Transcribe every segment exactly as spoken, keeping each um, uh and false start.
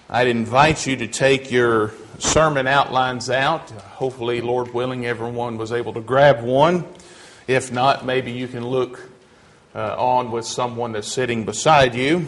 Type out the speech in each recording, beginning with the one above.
I'd invite you to take your sermon outlines out. Hopefully, Lord willing, everyone was able to grab one. If not, maybe you can look uh, on with someone that's sitting beside you.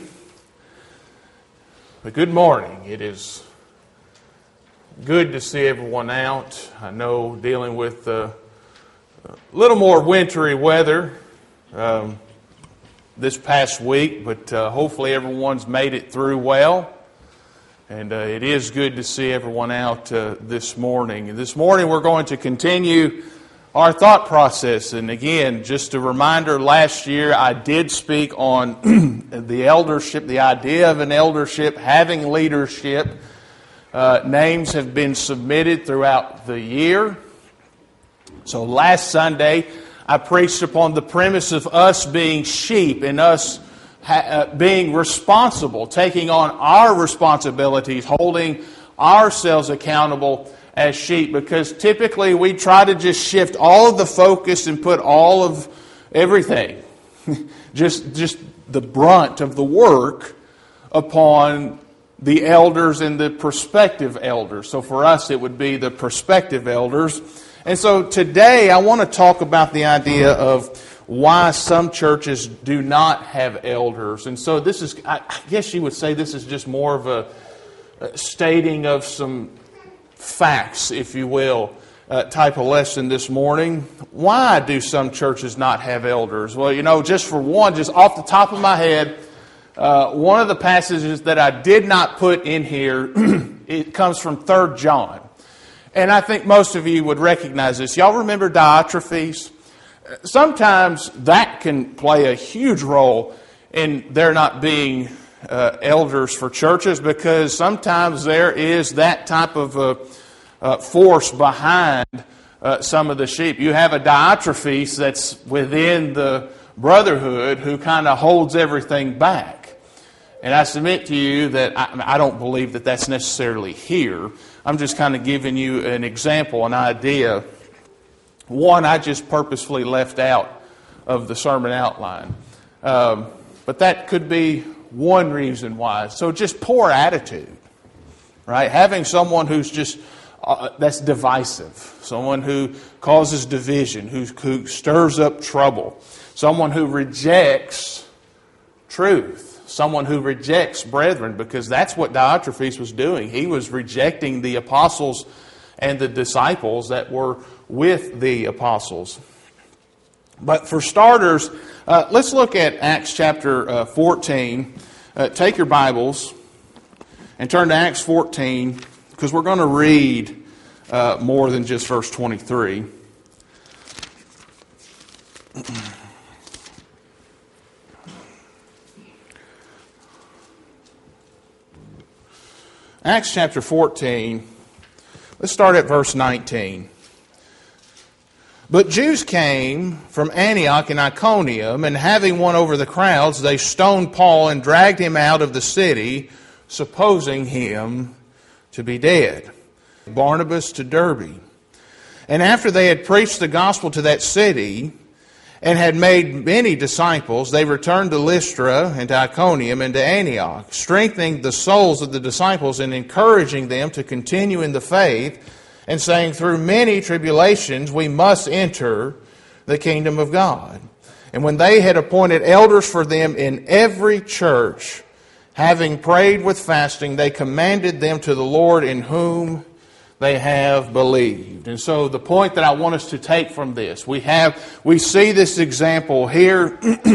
But good morning. It is good to see everyone out. I know dealing with uh, a little more wintry weather um, this past week, but uh, hopefully everyone's made it through well. And uh, it is good to see everyone out uh, this morning. And this morning we're going to continue our thought process. And again, just a reminder, last year I did speak on the eldership, the idea of an eldership, having leadership. Uh, names have been submitted throughout the year. So last Sunday I preached upon the premise of us being sheep and us ha- uh, being responsible, taking on our responsibilities, holding ourselves accountable as sheep, because typically we try to just shift all of the focus and put all of everything, just just the brunt of the work upon the elders and the prospective elders. So for us it would be the prospective elders. And so today I want to talk about the idea of why some churches do not have elders. And so this is, I guess you would say this is just more of a, a stating of some facts, if you will, uh, type of lesson this morning. Why do some churches not have elders? Well, you know, just for one, just off the top of my head, uh, one of the passages that I did not put in here, it comes from Third John. And I think most of you would recognize this. Y'all remember Diotrephes? Sometimes that can play a huge role in there not being uh, elders for churches, because sometimes there is that type of uh, uh, force behind uh, some of the sheep. You have a Diotrephes that's within the brotherhood who kind of holds everything back. And I submit to you that I, I don't believe that that's necessarily here. I'm just kind of giving you an example, an idea. One I just purposefully left out of the sermon outline. Um, but that could be one reason why. So just poor attitude, right? Having someone who's just, uh, that's divisive. Someone who causes division, who, who stirs up trouble. Someone who rejects truth. Someone who rejects brethren, because that's what Diotrephes was doing. He was rejecting the apostles and the disciples that were with the apostles. But for starters, uh, let's look at Acts chapter uh, fourteen. Uh, take your Bibles and turn to Acts fourteen, because we're going to read uh, more than just verse twenty-three. Acts chapter fourteen, let's start at verse nineteen. But Jews came from Antioch and Iconium, and having won over the crowds, they stoned Paul and dragged him out of the city, supposing him to be dead. Barnabas to Derbe. And after they had preached the gospel to that city, and had made many disciples, they returned to Lystra and to Iconium and to Antioch, strengthening the souls of the disciples and encouraging them to continue in the faith, and saying, through many tribulations we must enter the kingdom of God. And when they had appointed elders for them in every church, having prayed with fasting, they commended them to the Lord in whom they have believed. And so the point that I want us to take from this, we have we see this example here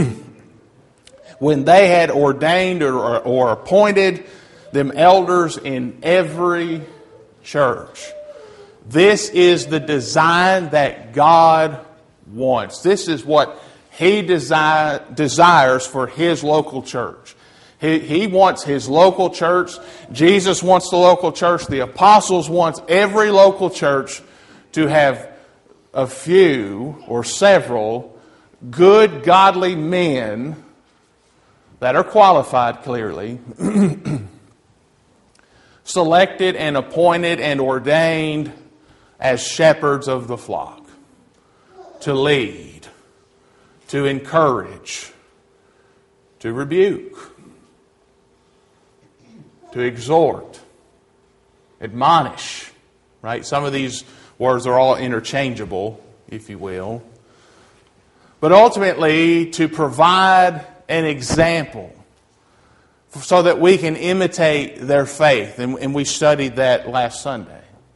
when they had ordained or, or, or appointed them elders in every church. This is the design that God wants. This is what He desire, desires for His local church. He, he wants His local church. Jesus wants the local church. The apostles wants every local church to have a few or several good, godly men that are qualified clearly, selected and appointed and ordained as shepherds of the flock, to lead, to encourage, to rebuke, to exhort, admonish, right? Some of these words are all interchangeable, if you will. But ultimately, to provide an example so that we can imitate their faith. And, and we studied that last Sunday.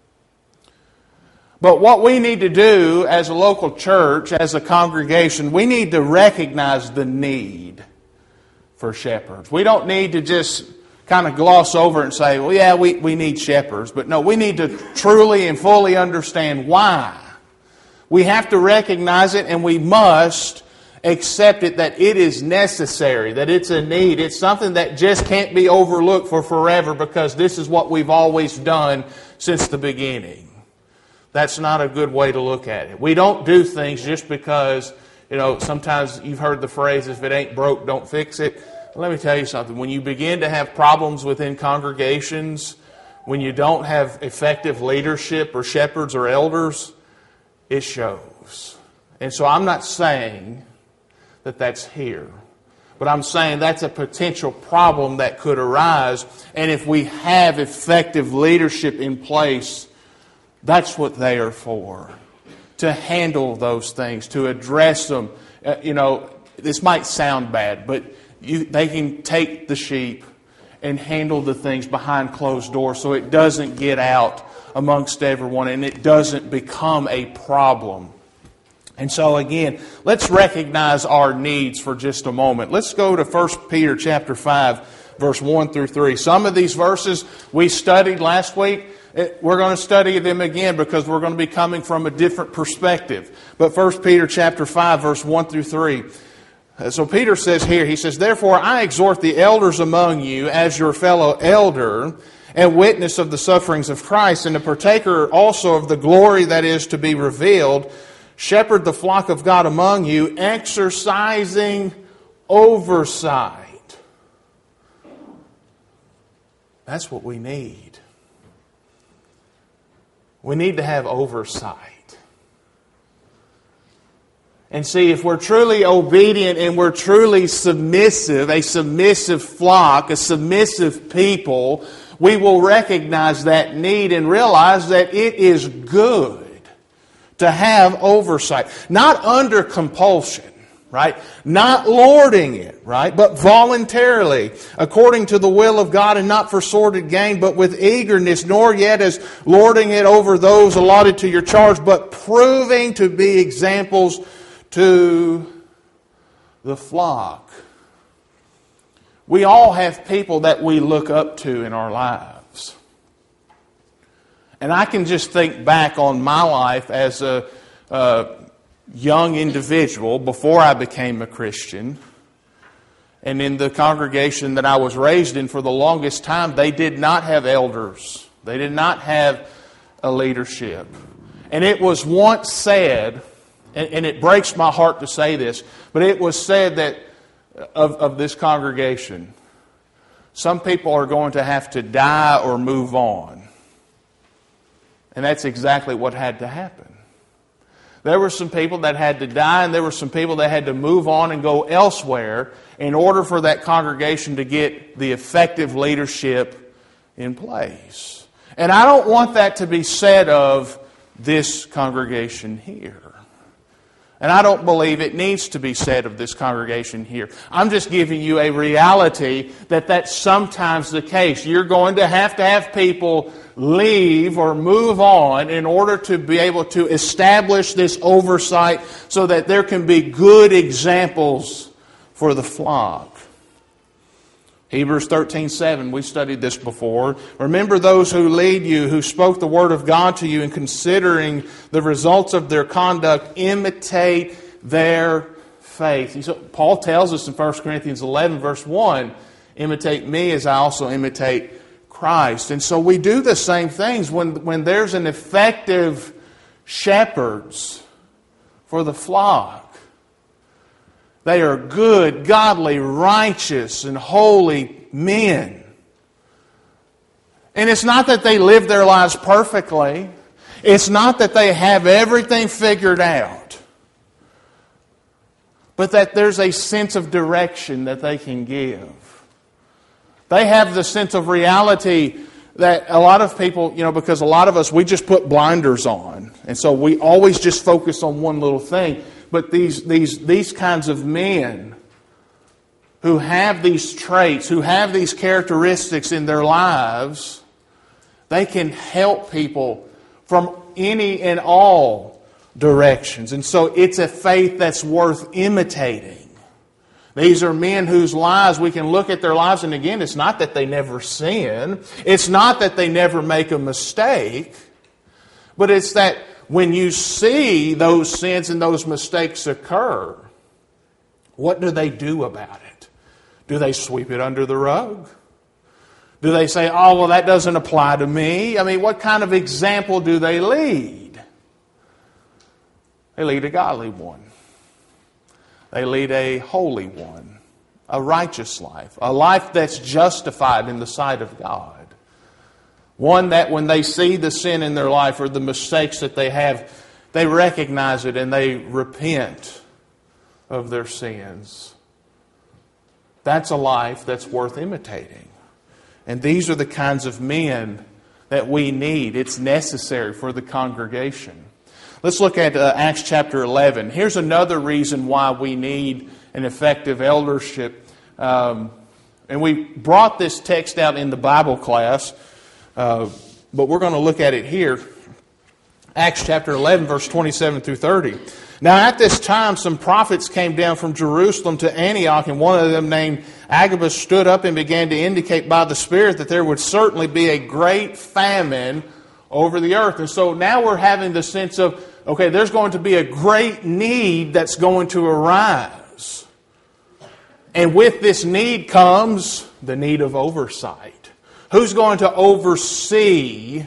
But what we need to do as a local church, as a congregation, we need to recognize the need for shepherds. We don't need to just kind of gloss over and say, well, yeah, we, we need shepherds. But no, we need to truly and fully understand why. We have to recognize it, and we must accept it that it is necessary, that it's a need. It's something that just can't be overlooked for forever because this is what we've always done since the beginning. That's not a good way to look at it. We don't do things just because, you know, sometimes you've heard the phrase, if it ain't broke, don't fix it. Let me tell you something. When you begin to have problems within congregations, when you don't have effective leadership or shepherds or elders, it shows. And so I'm not saying that that's here. But I'm saying that's a potential problem that could arise. And if we have effective leadership in place, that's what they are for. To handle those things, to address them. Uh, you know, this might sound bad, but you, they can take the sheep and handle the things behind closed doors so it doesn't get out amongst everyone and it doesn't become a problem. And so again, let's recognize our needs for just a moment. Let's go to First Peter chapter five, verse one through three. Some of these verses we studied last week. We're going to study them again because we're going to be coming from a different perspective. But First Peter chapter five, verse one through three. So Peter says here, he says, "Therefore I exhort the elders among you as your fellow elder and witness of the sufferings of Christ, and a partaker also of the glory that is to be revealed. Shepherd the flock of God among you, exercising oversight." That's what we need. We need to have oversight. And see, if we're truly obedient and we're truly submissive, a submissive flock, a submissive people, we will recognize that need and realize that it is good to have oversight. Not under compulsion, right? Not lording it, right? But voluntarily, according to the will of God, and not for sordid gain, but with eagerness, nor yet as lording it over those allotted to your charge, but proving to be examples to the flock. We all have people that we look up to in our lives. And I can just think back on my life as a, a young individual before I became a Christian. And in the congregation that I was raised in for the longest time, they did not have elders. They did not have a leadership. And it was once said, and, and it breaks my heart to say this, but it was said that of, of this congregation, some people are going to have to die or move on. And that's exactly what had to happen. There were some people that had to die, and there were some people that had to move on and go elsewhere in order for that congregation to get the effective leadership in place. And I don't want that to be said of this congregation here. And I don't believe it needs to be said of this congregation here. I'm just giving you a reality that that's sometimes the case. You're going to have to have people leave or move on in order to be able to establish this oversight so that there can be good examples for the flock. Hebrews thirteen seven, we studied this before. "Remember those who lead you, who spoke the word of God to you, and considering the results of their conduct, imitate their faith." So Paul tells us in First Corinthians eleven, verse one, "Imitate me as I also imitate Christ." And so we do the same things when, when there's an effective shepherds for the flock. They are good, godly, righteous, and holy men. And it's not that they live their lives perfectly. It's not that they have everything figured out. But that there's a sense of direction that they can give. They have the sense of reality that a lot of people, you know, because a lot of us, we just put blinders on. And so we always just focus on one little thing. But these, these, these kinds of men who have these traits, who have these characteristics in their lives, they can help people from any and all directions. And so it's a faith that's worth imitating. These are men whose lives, we can look at their lives, and again, it's not that they never sin. It's not that they never make a mistake. But it's that when you see those sins and those mistakes occur, what do they do about it? Do they sweep it under the rug? Do they say, oh, well, that doesn't apply to me? I mean, what kind of example do they lead? They lead a godly one. They lead a holy one, a righteous life, a life that's justified in the sight of God. One that when they see the sin in their life or the mistakes that they have, they recognize it and they repent of their sins. That's a life that's worth imitating. And these are the kinds of men that we need. It's necessary for the congregation. Let's look at uh, Acts chapter eleven. Here's another reason why we need an effective eldership. Um, and we brought this text out in the Bible class, uh, but we're going to look at it here. Acts chapter eleven, verse twenty-seven through thirty. Now at this time some prophets came down from Jerusalem to Antioch, and one of them named Agabus stood up and began to indicate by the Spirit that there would certainly be a great famine over the earth. And so now we're having the sense of, okay, there's going to be a great need that's going to arise. And with this need comes the need of oversight. Who's going to oversee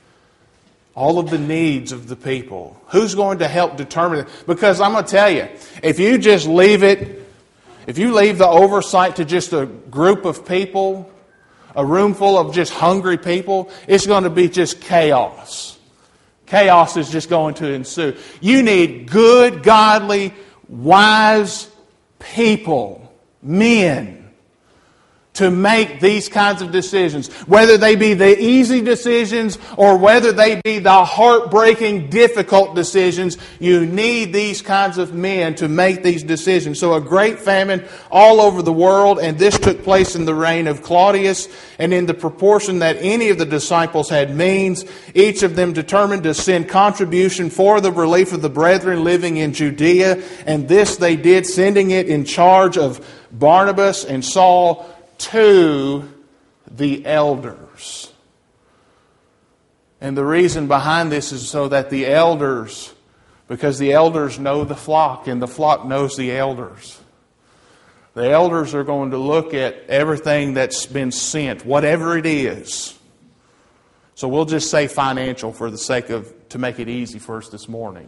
all of the needs of the people? Who's going to help determine it? Because I'm going to tell you, if you just leave it, if you leave the oversight to just a group of people, a room full of just hungry people, it's going to be just chaos. Chaos is just going to ensue. You need good, godly, wise people, men, to make these kinds of decisions. Whether they be the easy decisions or whether they be the heartbreaking, difficult decisions, you need these kinds of men to make these decisions. So a great famine all over the world, and this took place in the reign of Claudius, and in the proportion that any of the disciples had means, each of them determined to send contribution for the relief of the brethren living in Judea, and this they did, sending it in charge of Barnabas and Saul to the elders. And the reason behind this is so that the elders, because the elders know the flock and the flock knows the elders. The elders are going to look at everything that's been sent, whatever it is. So we'll just say financial for the sake of, to make it easy for us this morning.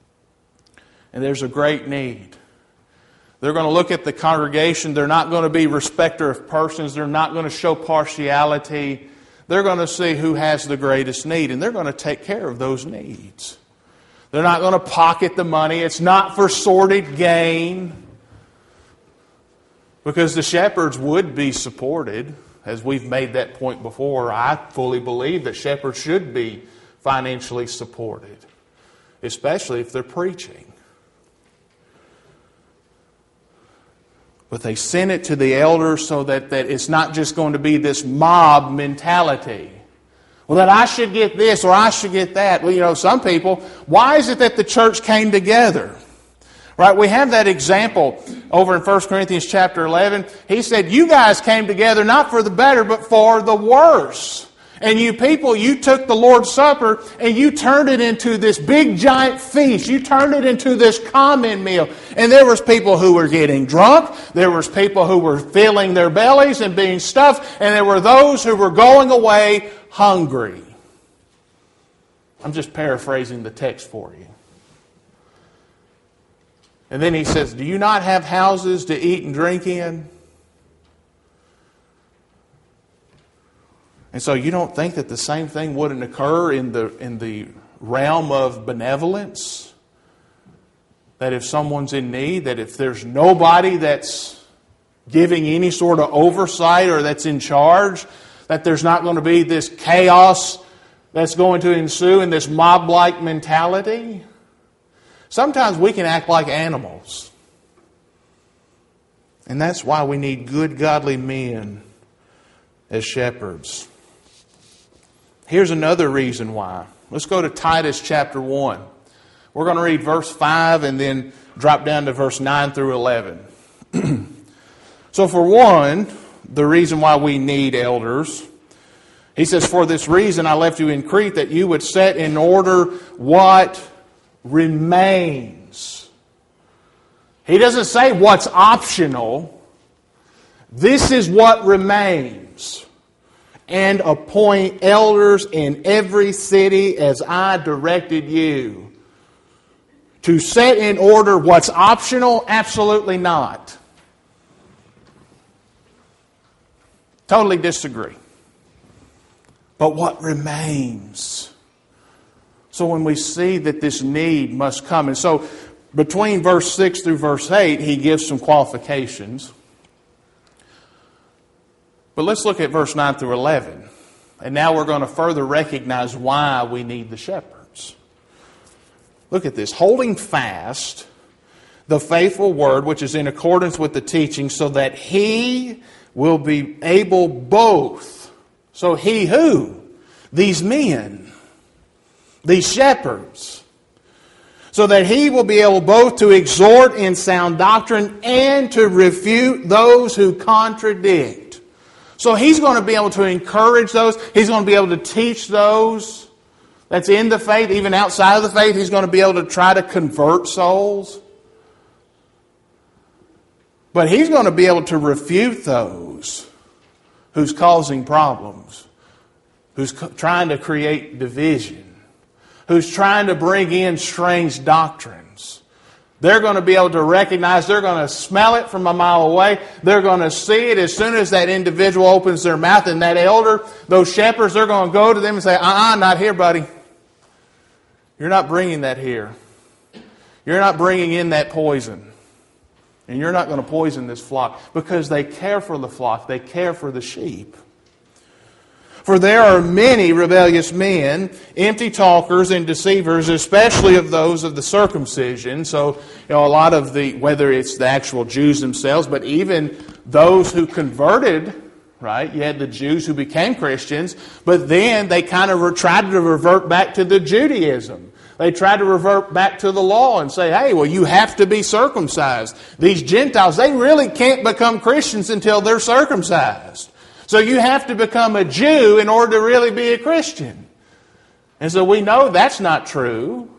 And there's a great need. They're going to look at the congregation. They're not going to be respecter of persons. They're not going to show partiality. They're going to see who has the greatest need, and they're going to take care of those needs. They're not going to pocket the money. It's not for sordid gain, because the shepherds would be supported. As we've made that point before, I fully believe that shepherds should be financially supported, especially if they're preaching. But they send it to the elders so that, that it's not just going to be this mob mentality. Well, that I should get this or I should get that. Well, you know, some people, why is it that the church came together? Right? We have that example over in First Corinthians chapter eleven. He said, you guys came together not for the better, but for the worse. And you people, you took the Lord's Supper and you turned it into this big giant feast. You turned it into this common meal. And there was people who were getting drunk. There was people who were filling their bellies and being stuffed. And there were those who were going away hungry. I'm just paraphrasing the text for you. And then he says, do you not have houses to eat and drink in? And so you don't think that the same thing wouldn't occur in the in the realm of benevolence? That if someone's in need, that if there's nobody that's giving any sort of oversight or that's in charge, that there's not going to be this chaos that's going to ensue in this mob-like mentality. Sometimes we can act like animals. And that's why we need good, godly men as shepherds. Here's another reason why. Let's go to Titus chapter one. We're going to read verse five and then drop down to verse nine through eleven. So for one, the reason why we need elders, he says, "For this reason I left you in Crete, that you would set in order what remains." He doesn't say what's optional. This is what remains. "And appoint elders in every city as I directed you." To set in order what's optional? Absolutely not. Totally disagree. But what remains? So when we see that this need must come, and so between verse six through verse eight, he gives some qualifications. But let's look at verse nine through eleven. And now we're going to further recognize why we need the shepherds. Look at this. "Holding fast the faithful word which is in accordance with the teaching, so that he will be able both." So he who? These men. These shepherds. "So that he will be able both to exhort in sound doctrine and to refute those who contradict." So he's going to be able to encourage those. He's going to be able to teach those that's in the faith, even outside of the faith. He's going to be able to try to convert souls. But he's going to be able to refute those who's causing problems, who's trying to create division, who's trying to bring in strange doctrines. They're going to be able to recognize, they're going to smell it from a mile away. They're going to see it as soon as that individual opens their mouth. And that elder, those shepherds, they're going to go to them and say, uh-uh, not here, buddy. You're not bringing that here. You're not bringing in that poison. And you're not going to poison this flock. Because they care for the flock. They care for the sheep. "For there are many rebellious men, empty talkers and deceivers, especially of those of the circumcision." So, you know, a lot of the, whether it's the actual Jews themselves, but even those who converted, right? You had the Jews who became Christians, but then they kind of tried to revert back to the Judaism. They tried to revert back to the law and say, hey, well, you have to be circumcised. These Gentiles, they really can't become Christians until they're circumcised. So you have to become a Jew in order to really be a Christian. And so we know that's not true.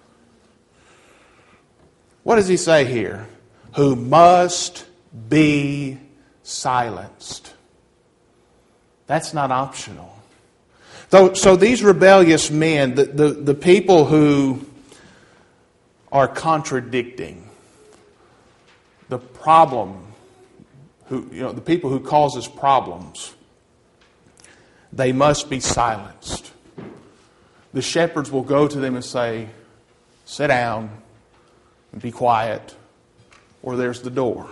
What does he say here? Who must be silenced. That's not optional. So, so these rebellious men, the, the, the people who are contradicting, the problem, who you know, the people who cause us problems, they must be silenced. The shepherds will go to them and say, sit down and be quiet, or there's the door.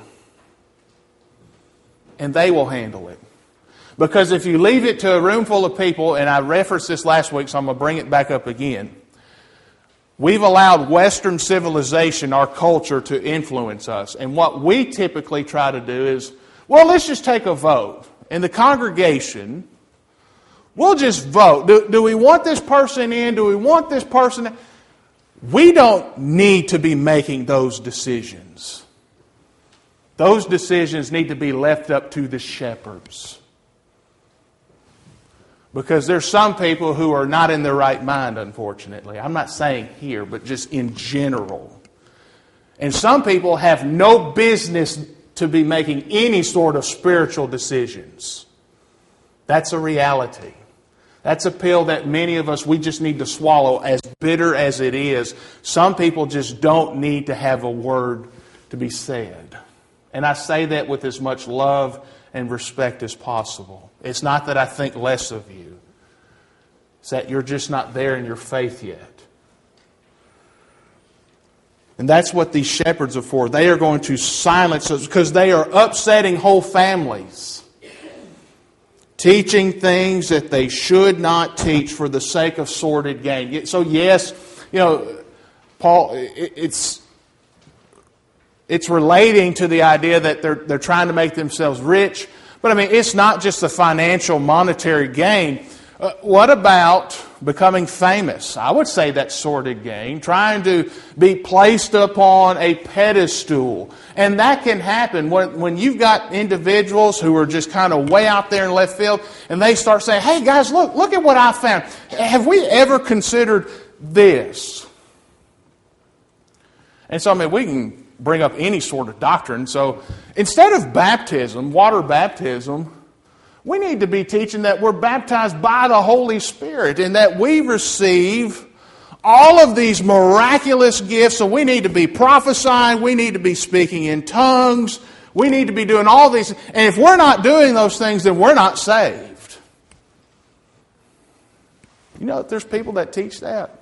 And they will handle it. Because if you leave it to a room full of people, and I referenced this last week, so I'm going to bring it back up again. We've allowed Western civilization, our culture, to influence us. And what we typically try to do is, well, let's just take a vote. In the congregation, we'll just vote. Do, do we want this person in? Do we want this person in? We don't need to be making those decisions. Those decisions need to be left up to the shepherds. Because there's some people who are not in their right mind, unfortunately. I'm not saying here, but just in general. And some people have no business to be making any sort of spiritual decisions. That's a reality. That's a pill that many of us, we just need to swallow, as bitter as it is. Some people just don't need to have a word to be said. And I say that with as much love and respect as possible. It's not that I think less of you. It's that you're just not there in your faith yet. And that's what these shepherds are for. They are going to silence us because they are upsetting whole families. Teaching things that they should not teach for the sake of sordid gain. So yes, you know, Paul, it's it's relating to the idea that they're they're trying to make themselves rich. But I mean, it's not just the financial, monetary gain. Uh, what about becoming famous? I would say that's sordid gain. Trying to be placed upon a pedestal. And that can happen when, when you've got individuals who are just kind of way out there in left field and they start saying, hey guys, look, look at what I found. Have we ever considered this? And so, I mean, we can bring up any sort of doctrine. So instead of baptism, water baptism, we need to be teaching that we're baptized by the Holy Spirit and that we receive all of these miraculous gifts. So we need to be prophesying, we need to be speaking in tongues, we need to be doing all these. And if we're not doing those things, then we're not saved. You know, there's people that teach that.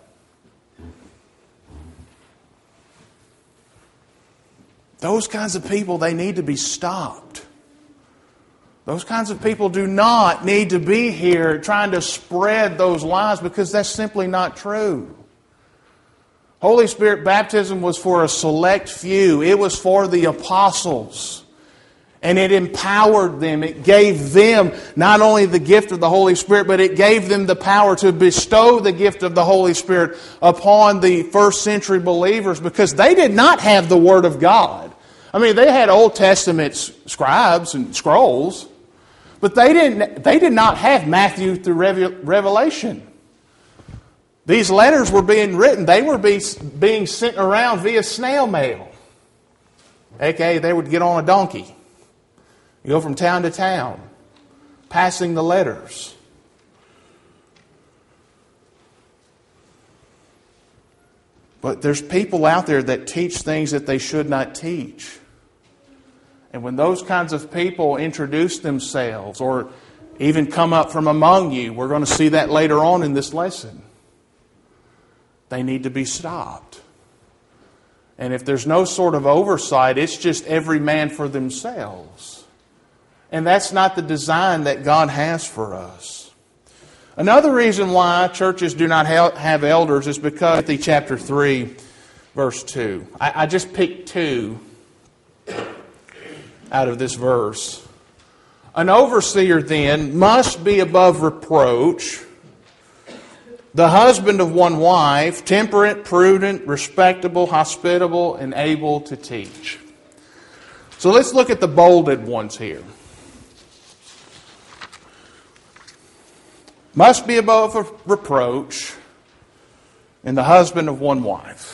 Those kinds of people, they need to be stopped. Those kinds of people do not need to be here trying to spread those lies because that's simply not true. Holy Spirit baptism was for a select few. It was for the apostles. And it empowered them. It gave them not only the gift of the Holy Spirit, but it gave them the power to bestow the gift of the Holy Spirit upon the first century believers because they did not have the Word of God. I mean, they had Old Testament scribes and scrolls, but they didn't. They did not have Matthew through Revelation. These letters were being written. They were be, being sent around via snail mail. A K A they would get on a donkey. You go from town to town, passing the letters. But there's people out there that teach things that they should not teach. And when those kinds of people introduce themselves or even come up from among you, we're going to see that later on in this lesson. They need to be stopped. And if there's no sort of oversight, it's just every man for themselves. And that's not the design that God has for us. Another reason why churches do not have elders is because of chapter three, verse two. I, I just picked two out of this verse. An overseer then must be above reproach, the husband of one wife, temperate, prudent, respectable, hospitable, and able to teach. So let's look at the bolded ones here. Must be above reproach, and the husband of one wife.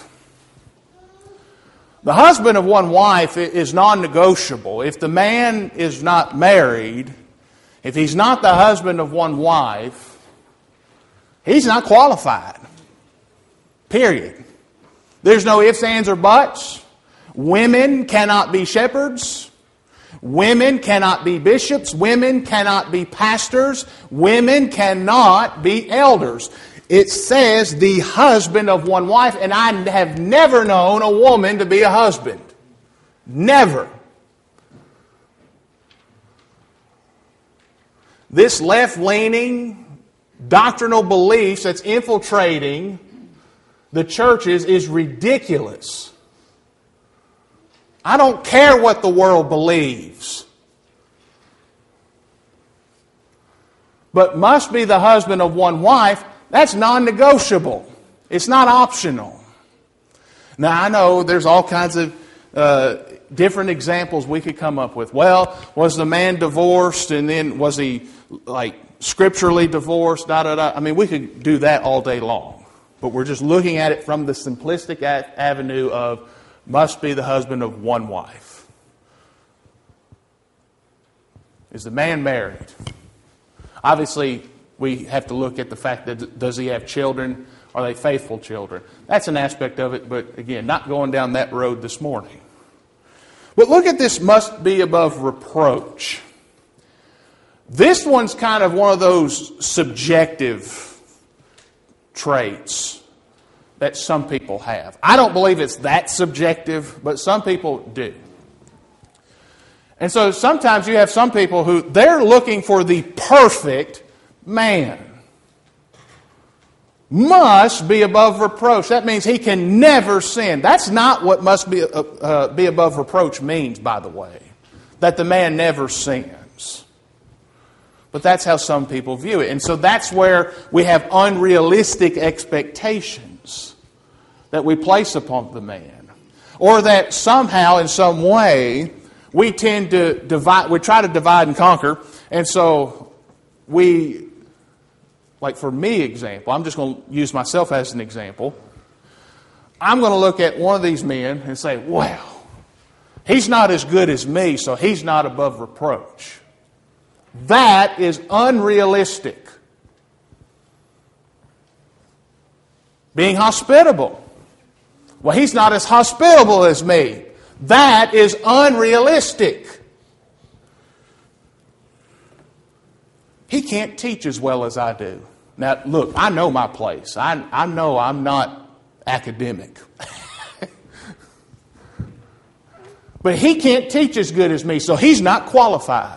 The husband of one wife is non-negotiable. If the man is not married, if he's not the husband of one wife, he's not qualified. Period. There's no ifs, ands, or buts. Women cannot be shepherds. Women cannot be bishops. Women cannot be pastors. Women cannot be elders. It says the husband of one wife, and I have never known a woman to be a husband. Never. This left-leaning doctrinal beliefs that's infiltrating the churches is ridiculous. I don't care what the world believes. But must be the husband of one wife. That's non-negotiable. It's not optional. Now, I know there's all kinds of uh, different examples we could come up with. Well, was the man divorced and then was he like scripturally divorced? Da, da, da. I mean, we could do that all day long. But we're just looking at it from the simplistic a- avenue of must be the husband of one wife. Is the man married? Obviously, we have to look at the fact that does he have children? Are they faithful children? That's an aspect of it, but again, not going down that road this morning. But look at this must be above reproach. This one's kind of one of those subjective traits. that some people have. I don't believe it's that subjective, but some people do. And so sometimes you have some people who they're looking for the perfect man. Must be above reproach. That means he can never sin. That's not what must be, uh, uh, be above reproach means, by the way. That the man never sins. But that's how some people view it. And so that's where we have unrealistic expectations that we place upon the man. Or that somehow, in some way, we tend to divide, we try to divide and conquer. And so we, like for me example, I'm just going to use myself as an example. I'm going to look at one of these men and say, well, he's not as good as me, so he's not above reproach. That is unrealistic. Being hospitable. Well, he's not as hospitable as me. That is unrealistic. He can't teach as well as I do. Now, look, I know my place. I, I know I'm not academic. But he can't teach as good as me, so he's not qualified.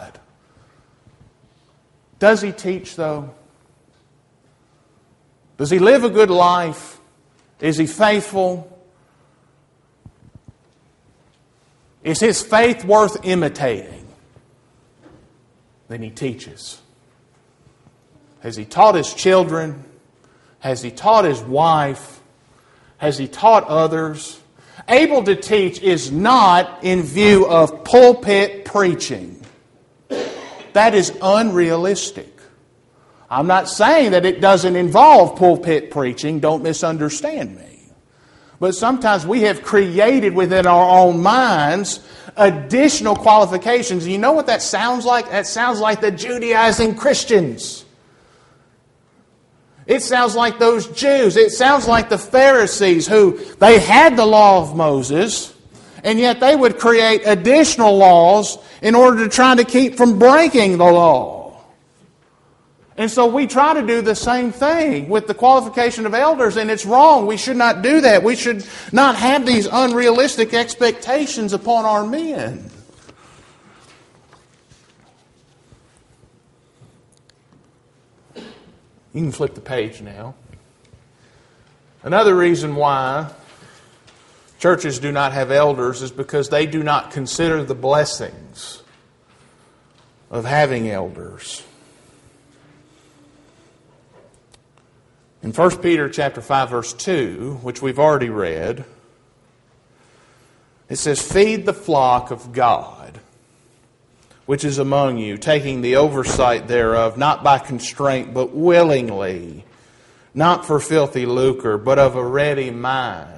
Does he teach, though? Does he live a good life? Is he faithful? Is his faith worth imitating? Then he teaches. Has he taught his children? Has he taught his wife? Has he taught others? Able to teach is not in view of pulpit preaching. That is unrealistic. I'm not saying that it doesn't involve pulpit preaching. Don't misunderstand me. But sometimes we have created within our own minds additional qualifications. You know what that sounds like? That sounds like the Judaizing Christians. It sounds like those Jews. It sounds like the Pharisees who they had the law of Moses, and yet they would create additional laws in order to try to keep from breaking the law. And so we try to do the same thing with the qualification of elders, and it's wrong. We should not do that. We should not have these unrealistic expectations upon our men. You can flip the page now. Another reason why churches do not have elders is because they do not consider the blessings of having elders. In First Peter chapter five, verse two, which we've already read, it says, "Feed the flock of God, which is among you, taking the oversight thereof, not by constraint, but willingly, not for filthy lucre, but of a ready mind."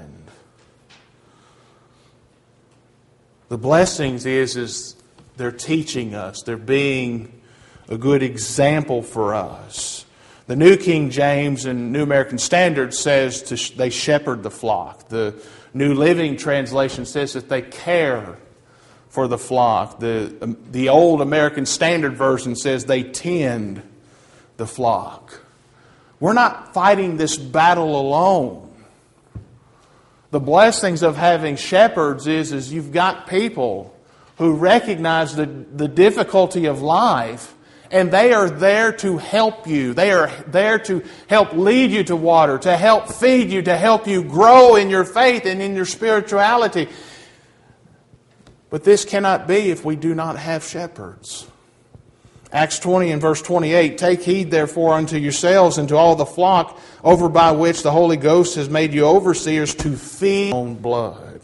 The blessings is, is they're teaching us. They're being a good example for us. The New King James and New American Standard says to sh- they shepherd the flock. The New Living Translation says that they care for the flock. The, um, the Old American Standard Version says they tend the flock. We're not fighting this battle alone. The blessings of having shepherds is, is you've got people who recognize the, the difficulty of life, and they are there to help you. They are there to help lead you to water, to help feed you, to help you grow in your faith and in your spirituality. But this cannot be if we do not have shepherds. Acts twenty and verse twenty-eight, "Take heed therefore unto yourselves and to all the flock over by which the Holy Ghost has made you overseers to feed your own blood."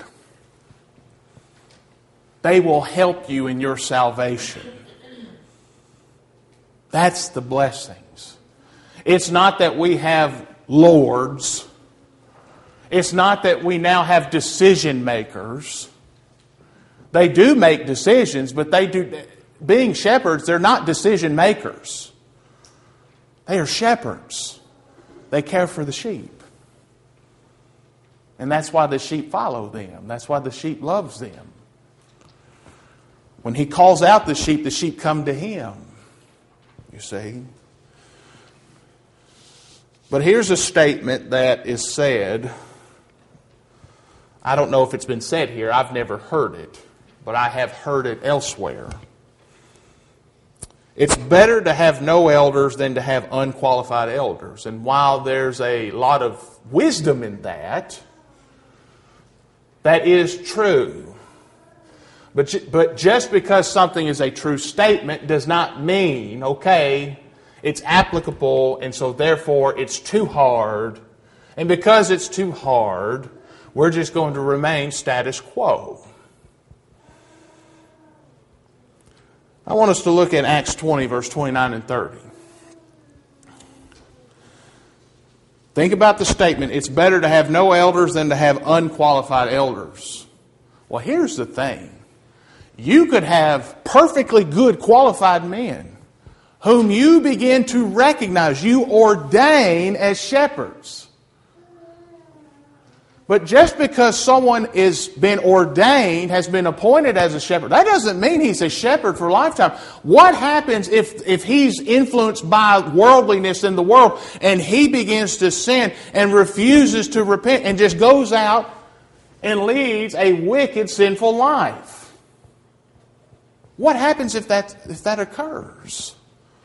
They will help you in your salvation. That's the blessings. It's not that we have lords. It's not that we now have decision makers. They do make decisions, but they do. Being shepherds, they're not decision makers. They are shepherds. They care for the sheep. And that's why the sheep follow them. That's why the sheep loves them. When he calls out the sheep, the sheep come to him. You see? But here's a statement that is said. I don't know if it's been said here. I've never heard it, but I have heard it elsewhere. It's better to have no elders than to have unqualified elders. And while there's a lot of wisdom in that, that is true. But, but just because something is a true statement does not mean, okay, it's applicable, and so therefore it's too hard. And because it's too hard, we're just going to remain status quo. I want us to look at Acts twenty, verse twenty-nine and thirty. Think about the statement, it's better to have no elders than to have unqualified elders. Well, here's the thing. You could have perfectly good qualified men whom you begin to recognize, you ordain as shepherds. But just because someone is been ordained, has been appointed as a shepherd, that doesn't mean he's a shepherd for a lifetime. What happens if, if he's influenced by worldliness in the world and he begins to sin and refuses to repent and just goes out and leads a wicked, sinful life? What happens if that, if that occurs?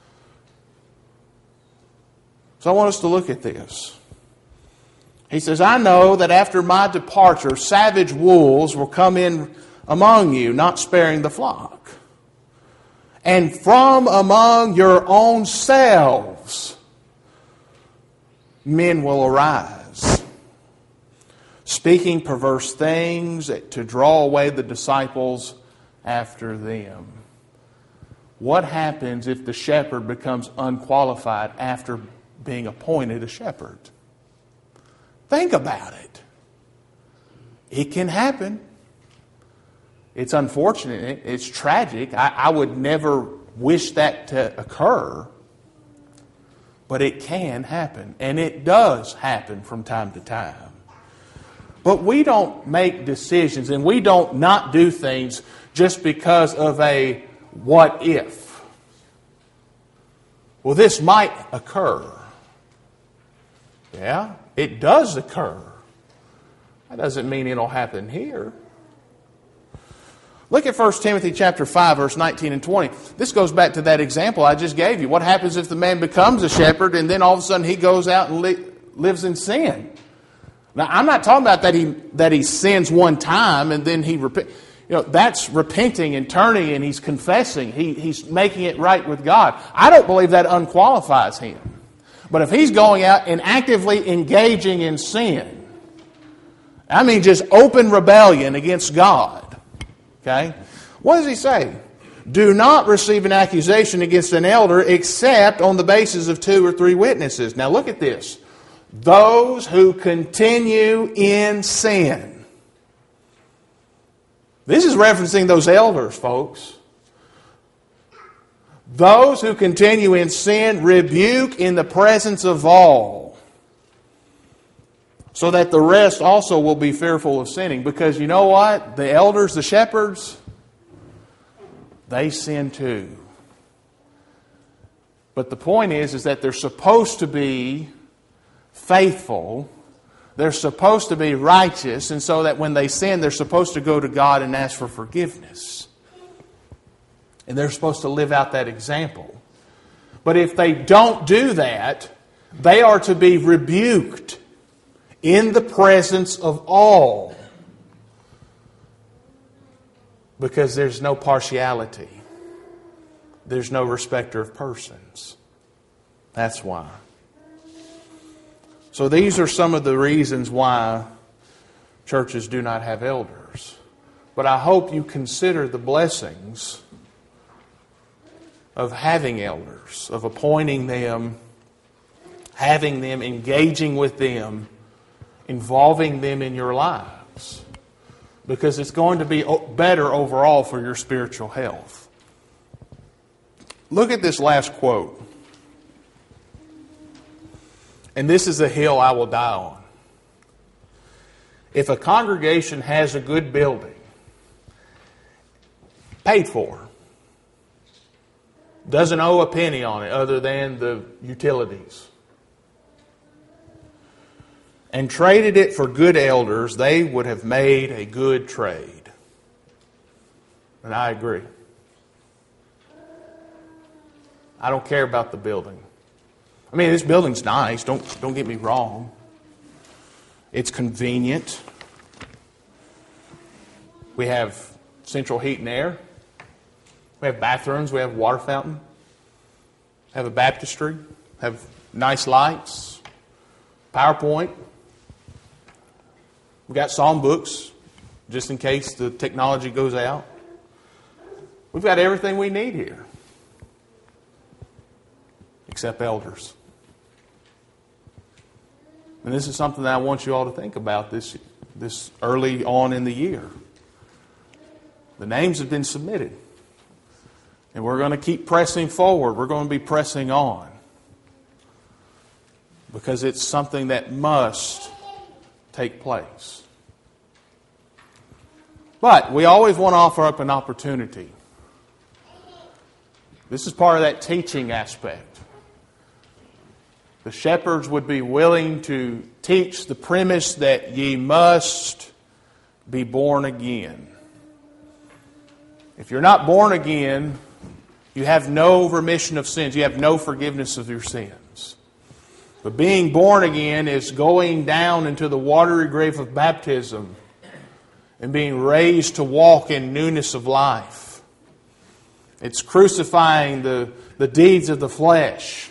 So I want us to look at this. He says, I know that after my departure, savage wolves will come in among you, not sparing the flock. And from among your own selves, men will arise, speaking perverse things to draw away the disciples after them. What happens if the shepherd becomes unqualified after being appointed a shepherd? Think about it. It can happen. It's unfortunate. It's tragic. I, I would never wish that to occur. But it can happen. And it does happen from time to time. But we don't make decisions and we don't not do things just because of a what if. Well, this might occur. Yeah, it does occur. That doesn't mean it'll happen here. Look at First Timothy chapter five, verse nineteen and twenty. This goes back to that example I just gave you. What happens if the man becomes a shepherd and then all of a sudden he goes out and li- lives in sin? Now, I'm not talking about that he that he sins one time and then he repents. You know, that's repenting and turning and he's confessing. He, he's making it right with God. I don't believe that unqualifies him. But if he's going out and actively engaging in sin, I mean just open rebellion against God, okay? What does he say? Do not receive an accusation against an elder except on the basis of two or three witnesses. Now look at this. Those who continue in sin. This is referencing those elders, folks. Those who continue in sin rebuke in the presence of all, so that the rest also will be fearful of sinning. Because you know what? The elders, the shepherds, they sin too. But the point is, is that they're supposed to be faithful. They're supposed to be righteous. And so that when they sin, they're supposed to go to God and ask for forgiveness. And they're supposed to live out that example. But if they don't do that, they are to be rebuked in the presence of all. Because there's no partiality. There's no respecter of persons. That's why. So these are some of the reasons why churches do not have elders. But I hope you consider the blessings of having elders, of appointing them, having them, engaging with them, involving them in your lives. Because it's going to be better overall for your spiritual health. Look at this last quote. And this is a hill I will die on. If a congregation has a good building, paid for, doesn't owe a penny on it other than the utilities, and traded it for good elders, they would have made a good trade. And I agree. I don't care about the building. I mean, this building's nice, don't, don't get me wrong. It's convenient. We have central heat and air. We have bathrooms, we have a water fountain. Have a baptistry. Have nice lights. PowerPoint. We've got psalm books, just in case the technology goes out. We've got everything we need here. Except elders. And this is something that I want you all to think about this, this early on in the year. The names have been submitted. And we're going to keep pressing forward. We're going to be pressing on. Because it's something that must take place. But we always want to offer up an opportunity. This is part of that teaching aspect. The shepherds would be willing to teach the premise that ye must be born again. If you're not born again, you have no remission of sins. You have no forgiveness of your sins. But being born again is going down into the watery grave of baptism and being raised to walk in newness of life. It's crucifying the, the deeds of the flesh.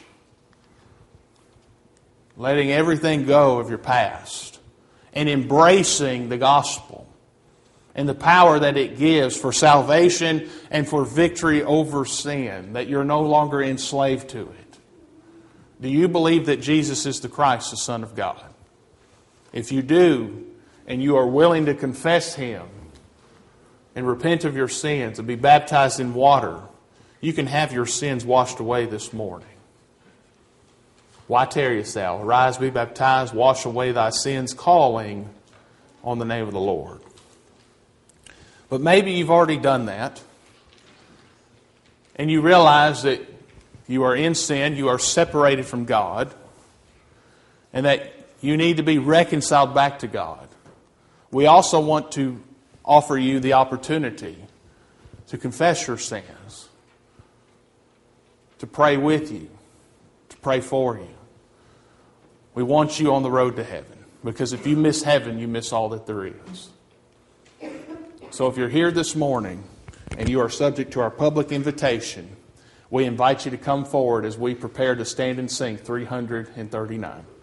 Letting everything go of your past. And embracing the gospel. And the power that it gives for salvation and for victory over sin. That you're no longer enslaved to it. Do you believe that Jesus is the Christ, the Son of God? If you do, and you are willing to confess Him and repent of your sins and be baptized in water, you can have your sins washed away this morning. Why tarriest thou? Arise, be baptized, wash away thy sins, calling on the name of the Lord. But maybe you've already done that, and you realize that you are in sin, you are separated from God, and that you need to be reconciled back to God. We also want to offer you the opportunity to confess your sins, to pray with you, to pray for you. We want you on the road to heaven, because if you miss heaven, you miss all that there is. So if you're here this morning and you are subject to our public invitation, we invite you to come forward as we prepare to stand and sing three hundred thirty-nine.